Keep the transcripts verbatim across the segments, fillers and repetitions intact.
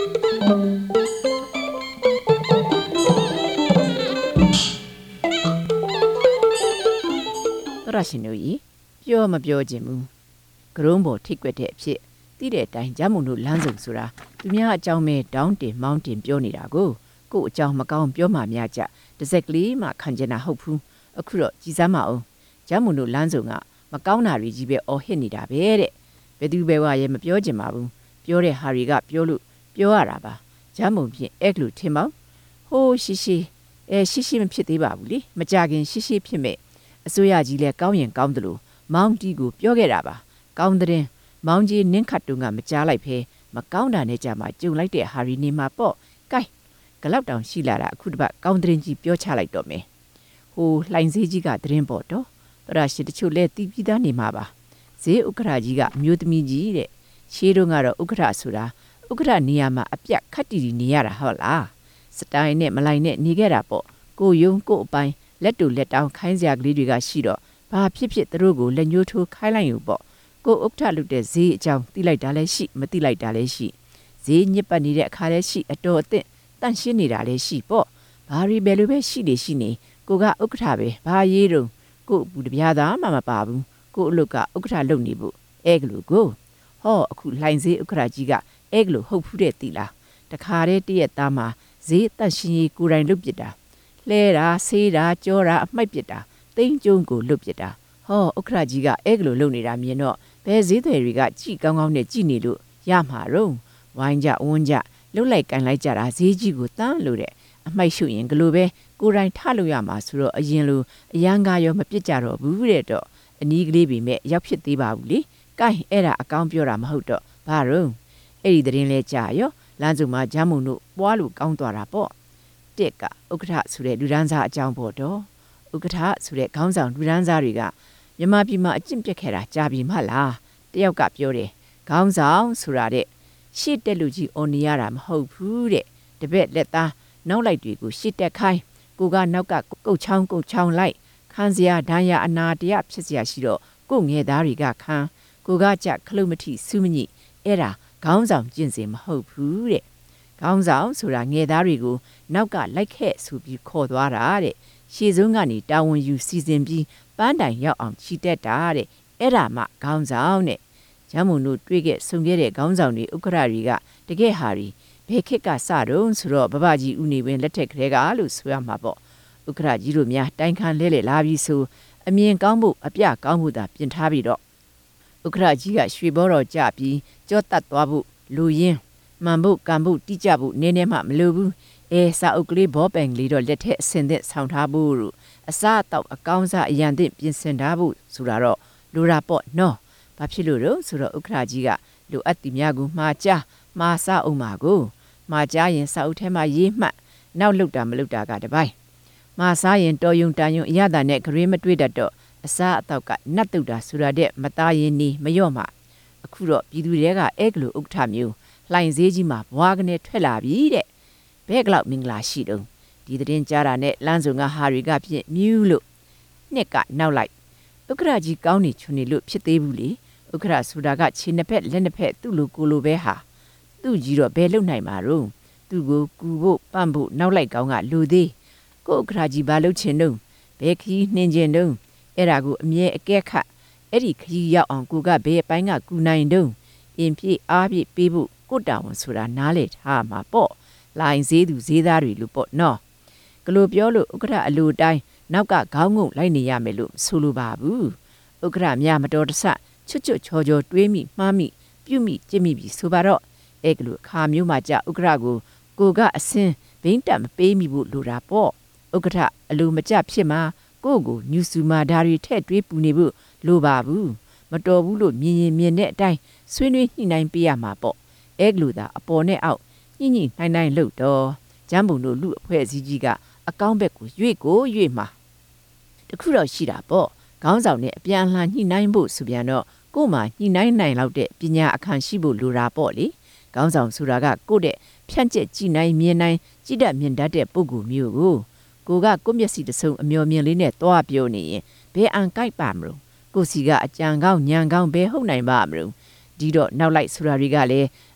တော်ရရှင်တို့ကြီးပြောမပြောခြင်းမူကရုံးပေါ်ထိကွက်တဲ့အဖြစ်တိတဲ့အတိုင်းဂျမုံတို့လမ်းစုံဆိုတာသူများအကြောင်းပဲဒေါင်းတင်မောင်းတင်ပြောနေတာကိုကို့အကြောင်းမကောင်းပြောမှများကြတစ်စက်ကလေးမှခံကျင်တာဟုတ်ဘူးအခုတော့ကြည်စမ်းမအောင်ဂျမုံတို့လမ်းစုံကမကောင်းတာတွေကြီးပဲအော်ဟစ်နေတာပဲတဲ့ဘယ်သူပဲဝါရဲမပြောချင်ပါဘူးပြောတဲ့ဟာတွေကပြောလို့ပြောရတာပါဂျမုံဖြင့်အဲ့လိုထင်မောင်းဟိုးရှိရှိအဲရှိရှိမဖြစ်သေးပါဘူးလေမကြခင်ရှိရှိဖြစ်မဲ့အစိုးရကြီးလဲကောင်းရင်ကောင်းတယ်လို့မောင်းတီးကိုပြောခဲ့တာပါကောင်းတဲ့မောင်းကြီးနင်းခတ်တုံကမကြားလိုက်ဖဲမကောင်းတာနဲ့ကြမှာကြုံလိုက်တဲ့ဟာရီနေမှာပေါ့ကဲဂလောက်တောင်ရှိလာတာအခုတပတ်ကောင်းတဲ့ကြီးပြောချလိုက်တော့မယ်ဟိုလှိုင်စည်းကြီးကတရင်ပေါ့တော့တရရှိတချို့လဲတီးပြီးသားနေမှာပါဈေးဥက္ကရာကြီးကအမျိုးသမီးကြီးတဲ့ရှေးတုန်းကတော့ဥက္ကရာဆိုတာဥက္ကရာနေရာမှာအပြတ်ခတ်တီတီနေရတာဟုတ်လားစတိုင်နဲ့မလိုက်နဲ့နေခဲ့တာပေါ့ကိုယုံကိုအပိုင်းလက်တူလက်တောင်းခိုင်းစရာကလေးတွေကရှိတော့ဘာဖြစ်ဖြစ်သူတို့ကိုလက်ညှိုးထိုးခိုင်းလိုက်ယူပေါ့ကိုဥက္ကဋ္ဌလုပ်တဲ့ဈေးအကြောင်းသိလိုက်တာလည်းရှိမသိလိုက်တာလည်းရှိဈေးညစ်ပတ်နေတဲ့အခါလည်းရှိအတော်အသင့်တန့်ရှင်းနေတာလည်းရှိပေါ့ဘာရီဘယ်လိုပဲရှိနေရှိနေကိုကဥက္ကဋ္ဌပဲဘာရေးတော့ကိုအပူတပြားသားမှမပါဘူးကိုအလုပ်ကဥက္ကဋ္ဌလုပ်နေဖို့အဲကလူကိုဟောအခုလှိုင်ဈေးဥက္ကဋ္ဌကြီးကအဲကလူဟုတ်ဖူးတဲ့တီလားတခါတည်းတည့်ရသားမှာဈေးတန့်ရှင်းရေးကိုယ်တိုင်လုပ်ပြတာလဲတာဆေးတာကြောတာအမှိုက်ပစ်တာတိန်းကျုံကိုလွတ်ပစ်တာဟောဥက္ကဋ္ဌကြီးကအဲကလိုလုပ်နေတာမြင်တော့ဘယ်ဈေးတွေတွေကကြည်ကောင်းကောင်းနဲ့ကြည်နေလို့ရမှာတော့ဝိုင်းကြဝန်းကြလှုပ်လိုက်ကန်လိုက်ကြတာဈေးကြီးကိုတန်းလို့တဲ့အမှိုက်ရှုရင်ကလိုပဲကိုယ်တိုင်ထလို့ရမှာဆိုတော့အရင်လိုအရန်ကားရောမပြစ်ကြတော့ဘူးတဲ့တော့အနီးကလေးပဲမဲ့ရောက်ဖြစ်သေးပါဘူးလေကဲအဲ့ဒါအကောင်းပြောတာမဟုတ်တော့ဘာတော့အဲ့ဒီသတင်းလဲကြာရောလမ်းစုံမှာဂျမ်းမုံတို့ပွားလို့ကောင်းသွားတာပေါ့တက်ကဥက္ကဋ္ဌဆိုတဲ့လူဒန်းစားအကြောင်းပေါ့တော့ဥက္ကဋ္ဌဆိုတဲ့ခေါင်းဆောင်လူဒန်းစားတွေကမြန်မာပြည်မှာအကျင့်ပြက်ခဲ့တာကြာပြီမှလားတယောက်ကပြောတယ်ခေါင်းဆောင်ဆိုတာတဲ့ရှေ့တက်လူကြီးအော်နေရတာမဟုတ်ဘူးတဲ့တပည့်လက်သားနောက်လိုက်တွေကိုရှေ့တက်ခိုင်းကိုကနောက်ကကုတ်ချောင်းကုတ်ချောင်းလိုက်ခန်းစရာဒန်းရအနာတရားဖြစ်စရာရှိတော့ကိုငယ်သားတွေကခန်းကိုကကြခလုတ်မထီစူးမညိအဲ့ဒါခေါင်းဆောင်ကျင့်စဉ်မဟုတ်ဘူးတဲ့ခေါင်းဆောင်ဆိုတာငယ်သားတွေကိုနောက်ကလိုက်ခဲ့ဆိုပြီးခေါ်သွားတာတဲ့ရှေ့ဆုံးကနေတာဝန်ယူစီစဉ်ပြီးပန်းတိုင်ရောက်အောင်ချီတက်တာတဲ့အဲ့ဒါမှခေါင်းဆောင်တဲ့ဂျမ်းမုံတို့တွေ့ခဲ့ဆုံခဲ့တဲ့ခေါင်းဆောင်တွေဥက္ကဋ္ဌတွေကတကယ်ဟာရီဘယ်ခေတ်ကစတော့ဆိုတော့ဘဘကြီးဦးနေဝင်းလက်ထက်ကလေးကလို့ဆိုရမှာပေါ့ဥက္ကဋ္ဌကြီးတို့များတိုင်ခံလဲလဲလာပြီးဆိုအမြင်ကောင်းဖို့အပြကောင်းဖို့သာပြင်ထားပြီးတော့ဥက္ကဋ္ဌကြီးကရွှေဘောတော်ကြပြီးကြောတတ်သွားဖို့လူရင်းမှန်ဖို့ကံဖို့တိကျဖို့နည်းနည်းမှမလိုဘူးအဲစာအုပ်ကလေးဘောပင်လေးတော့လက်ထက်အစင်သက်ဆောင်းထားဖို့လို့အစားအသောက်အကောင်းစားအရန်သင့်ပြင်ဆင်ထားဖို့ဆိုတာတော့လိုတာပေါ့နော်ဘာဖြစ်လို့တော့ဆိုတော့ဥက္ကဋ္ဌကြီးကလိုအပ်သည်များကိုမှားချမှားစားအောင်ပါကိုမှားချရင်စာအုပ်ထဲမှာရေးမှတ်နောက်လုတ်တာမလုတ်တာကတပိုင်းမှားစားရင်တော်ယုံတန်ယုံအရသာနဲ့ဂရေမတွေ့တတ်တော့အစားအသောက်ကနတ်တုတ်တာဆိုတာတဲ့မသားရင်နေမလျော့မှအခုတော့ပြည်သူတွေကအဲကလိုဥက္ကဋ္ဌမျိုးလှိုင်ဈေးကြီးမှာဘွားကနေထွက်လာပြီတဲ့ဘဲကလောက်မင်္ဂလာရှိတုံးဒီသတင်းကြားတာနဲ့လမ်းစုံကဟာတွေကဖြင့်မြူးလို့နှစ်ကနောက်လိုက်ဥက္ကဋ္ဌကြီးကောင်းနေချွန်နေလို့ဖြစ်သေးဘူးလေဥက္ကဋ္ဌဆိုတာကခြေနှစ်ဖက်လက်နှစ်ဖက်သူ့လိုကိုလိုပဲဟာသူ့ကြီးတော့ဘယ်လုံနိုင်မှာတော့သူ့ကိုကူဖို့ပန့်ဖို့နောက်လိုက်ကောင်းကလူသေးကိုဥက္ကဋ္ဌကြီးဘာလုပ်ချင်တုံးဘယ်ခီးနှင်းချင်တုံးအဲ့ဒါကိုအမြဲအကဲခတ်အဲ့ဒီခရီးရောက်အောင်ကိုကဘယ်အပိုင်းကကူနိုင်တုံးအင်ပြေအားပြေပေးဖို့ကိုတာဝန်ဆိုတာနားလေထားမှာပေါ့လိုင်ဈေးသူဈေးသားတွေလို့ပေါ့နော်ကလိုပြောလို့ဥက္ကဋ္ဌအလိုတိုင်းနောက်ကခေါင်းငုံလိုက်နေရမယ်လို့ဆိုလိုပါဘူးဥက္ကဋ္ဌများမတော်တဆချွတ်ချွတ်ချော်ချော်တွေးမိမှားမိပြုမိကြည့်မိပြီဆိုပါတော့အဲကလိုအခါမျိုးမှကြဥက္ကဋ္ဌကိုကိုကအစင်းဘိန်းတက်မပေးမိဖို့လိုတာပေါ့ဥက္ကဋ္ဌအလိုမကျဖြစ်မှာကိုကိုညူစုမာဓာရီထဲ့တွေးပူနေဖို့လိုပါဘူးမတော်ဘူးလို့မြင်ရင်မြင်တဲ့အတိုင်းဆွေးနွေးညှိနှိုင်းပေးရမှာပေါ့အဲကလိုသာအပေါ်နဲ့အောက်ညှိညှိနှိုင်းနှိုင်းလို့တော့ဂျမ်းဘုံတို့လူအဖွဲ့အစည်းကြီးကအကောင်းဘက်ကိုရွေ့ကိုရွေ့မှာတခုတော့ရှိတာပေါ့ခေါင်းဆောင်နဲ့အပြန်အလှန်ညှိနှိုင်းဖို့ဆိုပြန်တော့ကို့မှာညှိနှိုင်းနိုင်လောက်တဲ့ပညာအခန့်ရှိဖို့လိုတာပေါ့လေခေါင်းဆောင်ဆိုတာကကို့တဲ့ဖြန့်ကျက်ကြည်နိုင်မြင်နိုင်ကြည်တတ်မြင်တတ်တဲ့ပုဂ္ဂိုလ်မျိုးကိုကိုကကိုမျက်စိတဆုံအမျော်မြင်လေးနဲ့သွားပြောနေရင်ဘယ်အန်ကိုက်ပါမလို့ကိုစီကအကြံကောင်းညံကောင်းဘယ်ဟုတ်နိုင်ပါမလို့ဒီတော့နောက်လိုက်ဆိုတာတွေကလည်းအ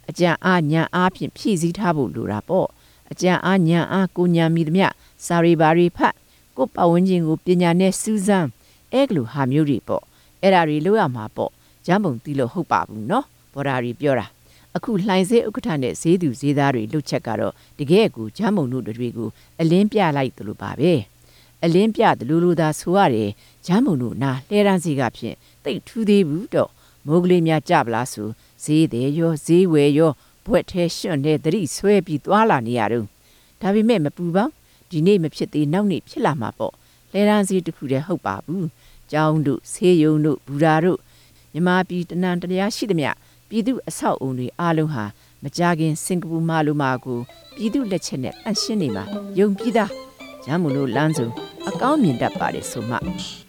အကြံအားညာအားဖြင့်ဖြည့်ဆည်းထားဖို့လိုတာပေါ့အကြံအားညာအားကိုညာမိသမျှစာရီဘာရီဖတ်ကိုပတ်ဝန်းကျင်ကိုပညာနဲ့စူးစမ်းအဲ့ကလိုဟာမျိုးတွေပေါ့အဲ့ဒါတွေလုပ်ရမှာပေါ့ဂျမ်းပုံတီးလို့ဟုတ်ပါဘူးနော်ဘော်ဒါရီပြောတာအခုလှိုင်စေးဥက္ကဋ္ဌနဲ့ဈေးသူဈေးသားတွေလှုပ်ချက်ကတော့တကယ်ကိုဂျမ်းပုံတို့တွေကိုအလင်းပြလိုက်သလိုပါပဲအလင်းပြသလိုလိုသာဆိုရတယ်ဂျမ်းပုံတို့နာလှဲတန်းစီကဖြင့်တိတ်ထူးသေးဘူးတော့မိုးကလေးများကြပလားဆိုဈေးတယ်ရောဈေးဝယ်ရောဘွက်ထဲရွှွန့်တဲ့သတိဆွဲပြီးသွားလာနေရတော့ဒါပေမဲ့မပူပါဒီနေ့မဖြစ်သေးနောက်နေ့ဖြစ်လာမှာပေါ့လဲတန်းစီတစ်ခုတည်းဟုတ်ပါဘူးကျောင်းတို့ဆေးရုံတို့ဘူရာတို့မြမပြည်တနန်တရားရှိသမျှပြည်သူအဆောက်အုံတွေအားလုံးဟာမကြခင်စင်ကာပူမှာလိုမှာကိုပြည်သူလက်ချက်နဲ့အရှင်းနေမှာယုံပြီးသားဂျမ်းမုံတို့လမ်းစုံအကောင်းမြင်တတ်ပါတယ်ဆိုမှ